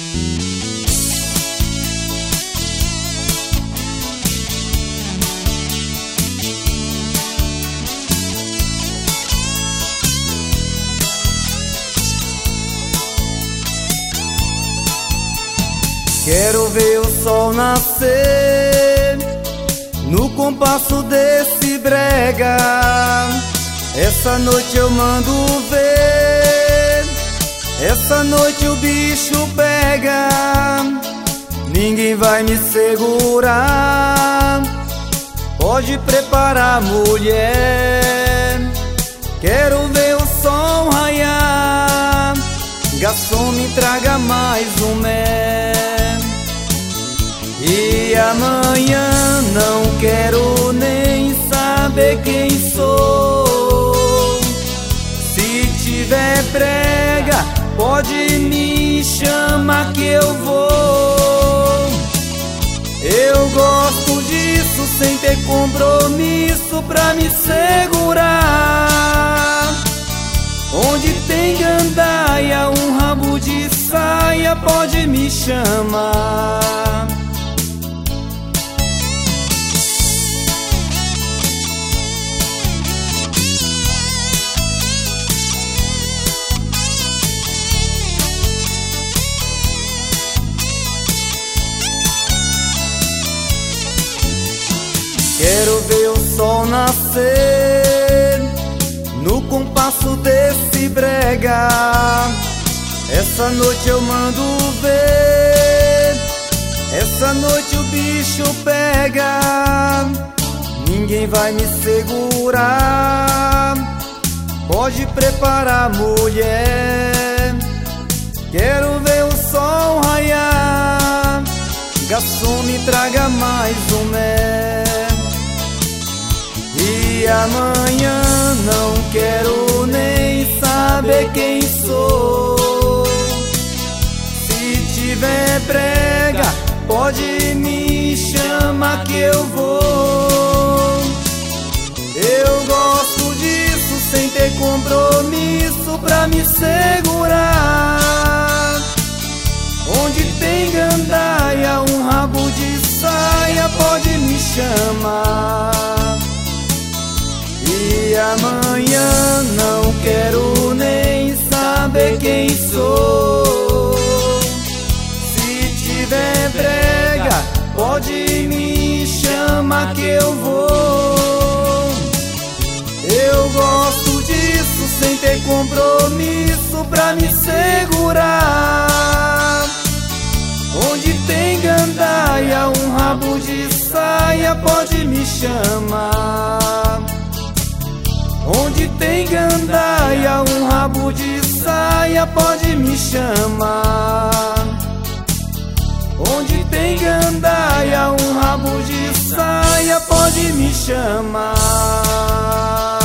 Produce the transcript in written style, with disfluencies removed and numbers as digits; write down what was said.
Quero ver o sol nascer no compasso desse brega. Essa noite eu mando ver, essa noite o bicho pega. Ninguém vai me segurar, pode preparar, mulher. Quero ver o sol raiar, garçom, me traga mais um mel. E amanhã não quero nem saber quem sou. Se tiver prega, pode me chamar que eu vou. Eu gosto disso, sem ter compromisso pra me segurar. Onde tem gandaia, um rabo de saia, pode me chamar. Quero ver o sol nascer no compasso desse brega. Essa noite eu mando ver, essa noite o bicho pega. Ninguém vai me segurar, pode preparar, mulher. Quero ver o sol raiar, garçom, me traga mais um mel. E amanhã não quero nem saber quem sou. Se tiver prega, pode me chamar que eu vou. Eu gosto disso, sem ter compromisso pra me segurar. Onde tem gandaia, um rabo de saia, pode me chamar. E amanhã não quero nem saber quem sou. Se tiver brega, pode me chamar que eu vou. Eu gosto disso, sem ter compromisso pra me segurar. Onde tem gandaia, um rabo de saia, pode me chamar. Onde tem gandaia, um rabo de saia, pode me chamar. Onde tem gandaia, um rabo de saia, pode me chamar.